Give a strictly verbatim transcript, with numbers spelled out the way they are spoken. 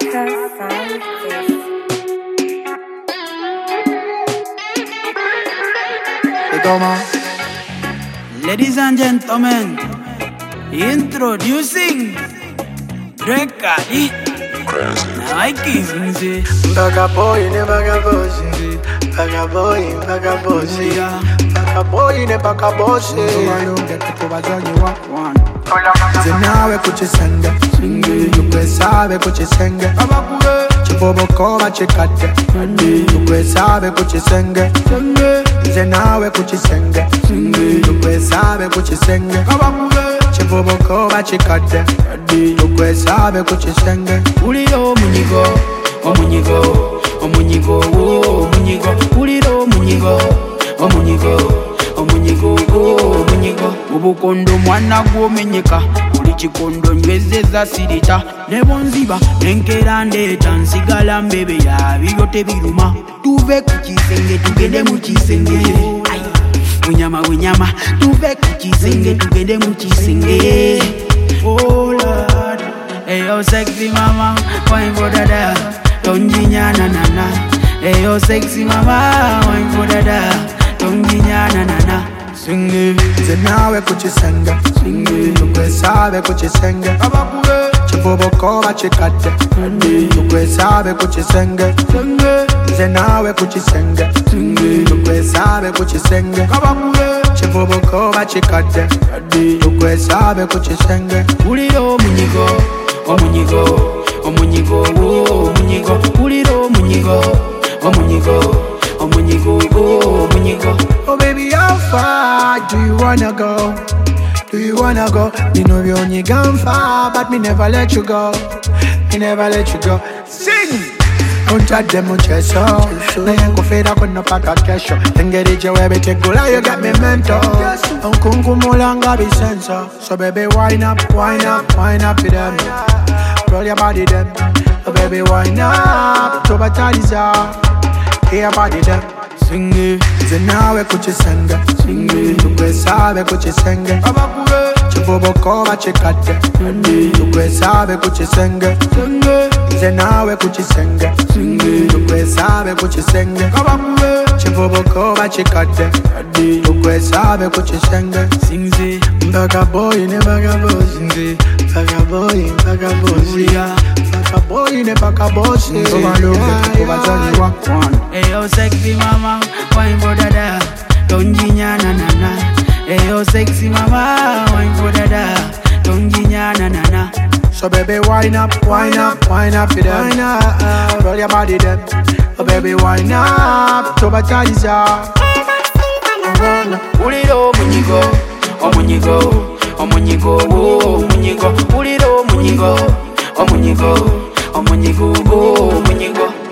Marcus Sound Face. Ladies and gentlemen, introducing Drekali. Now I give you Vagaboy ne vagabosi, vagaboy vagabosi, vagaboy ne vagabosi. I don't get to cover on you one. Zenawe kuchisenge, yukwe sabe kuchisenge. Chibobo kova chikate, yukwe sabe kuchisenge. Zenawe kuchisenge, yukwe sabe kuchisenge. Chibobo kova chikate, yukwe sabe kuchisenge. Uliro munyigo, omunyigo, omunyigo, omunyigo. Uliro munyigo, omunyigo, omunyigo, omunyigo. Ubukondo mwana gwomenyeka, uli chikondo nywezeza sirita. Nebonziba, nenkera ndeta, nsigala mbebe ya biyote biruma. Tuve kuchisenge, tugende muchisenge. Ay, winyama winyama, tuve kuchisenge, tugende muchisenge. Oh Lord, hey yo sexy mama, wine for dada, tonginya na na na. Hey yo sexy mama, wine for dada, tonginya na na na. Sing it, Zenawe kuchisenge, yukwe sabe kuchisenge. Chibobo kova chikate, yukwe sabe kuchisenge. Zenawe kuchisenge, yukwe sabe kuchisenge. Chibobo kova chikate, yukwe sabe kuchisenge. uliro munyigo, omunyigo, omunyigo, omunyigo. Uliro munyigo, omunyigo, omunyigo, omunyigo. Oh baby, how far do you wanna go? Do you wanna go? Me know you only gone far, but me never let you go. Me never let you go. Sing! Unta demo cheso, na yangu feda kono paka kesho. Tengerije webe tegula, you got me mental. Unkungu mulanga be senso. So baby, wind up, wind up, wind up to them. Roll your body them. Oh baby, wind up, to bataliza. Hey your body them. Sing it, Zenawe kuchisenge, yukwe sabe kuchisenge. Chibobo kova chikate, yukwe sabe kuchisenge. Zenawe kuchisenge, yukwe sabe kuchisenge. Chibobo kova chikate, yukwe sabe kuchisenge. sing it, Vagaboy ne vagabosi, vagaboy vagabosi, vagaboy ne vagabosi. Hey yo sexy mama, wine for dada, tonginya na na na. Hey yo sexy mama, wine for dada, tonginya na na na. So baby, wind up, wind up, wind up for them. Roll your body them. Oh baby, wind up, to bataliza. Uliro munyigo, omunyigo, omunyigo, omunyigo. Uliro munyigo, omunyigo, omunyigo, omunyigo.